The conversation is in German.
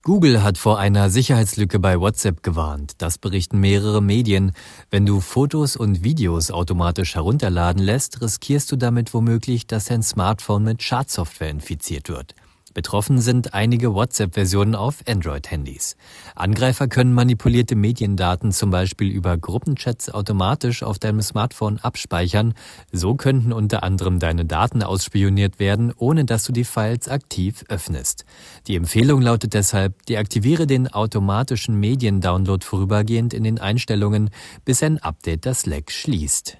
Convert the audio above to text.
Google hat vor einer Sicherheitslücke bei WhatsApp gewarnt. Das berichten mehrere Medien. Wenn du Fotos und Videos automatisch herunterladen lässt, riskierst du damit womöglich, dass dein Smartphone mit Schadsoftware infiziert wird. Betroffen sind einige WhatsApp-Versionen auf Android-Handys. Angreifer können manipulierte Mediendaten zum Beispiel über Gruppenchats automatisch auf deinem Smartphone abspeichern. So könnten unter anderem deine Daten ausspioniert werden, ohne dass du die Files aktiv öffnest. Die Empfehlung lautet deshalb, deaktiviere den automatischen Mediendownload vorübergehend in den Einstellungen, bis ein Update das Leck schließt.